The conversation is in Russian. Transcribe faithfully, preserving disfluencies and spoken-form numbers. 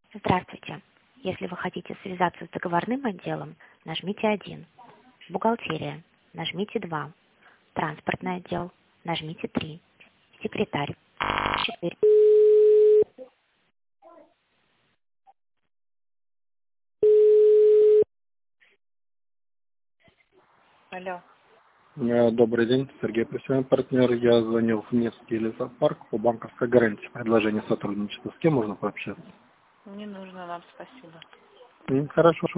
Здравствуйте. Если вы хотите связаться с договорным отделом, нажмите один. Бухгалтерия. Нажмите два. Транспортный отдел. Нажмите три. Секретарь. четыре. Алло. Э, Добрый день, Сергей Пресвян, партнер. Я звонил в Невский лесопарк по банковской гарантии. Предложение сотрудничества. С кем можно пообщаться? Не нужно нам, спасибо. М, Хорошо.